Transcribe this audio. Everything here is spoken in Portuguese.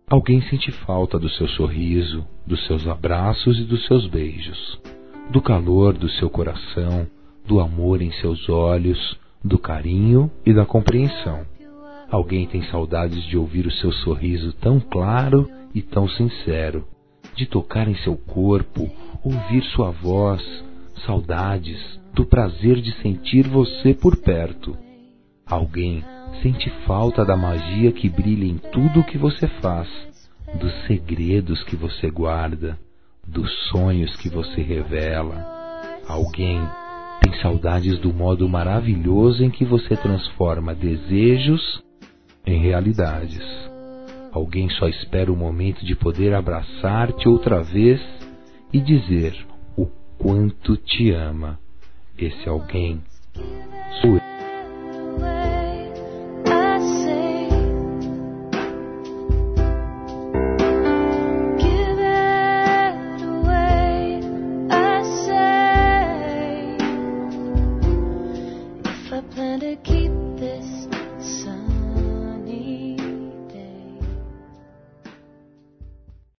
Alguém sente falta do seu sorriso, dos seus abraços e dos seus beijos, do calor do seu coração, do amor em seus olhos, do carinho e da compreensão. Alguém tem saudades de ouvir o seu sorriso tão claro e tão sincero, de tocar em seu corpo, ouvir sua voz, saudades do prazer de sentir você por perto. Alguém sente falta da magia que brilha em tudo o que você faz, dos segredos que você guarda, dos sonhos que você revela. Alguém tem saudades do modo maravilhoso em que você transforma desejos em realidades. Alguém só espera o momento de poder abraçar-te outra vez e dizer o quanto te ama. Esse alguém sou eu. I plan to keep this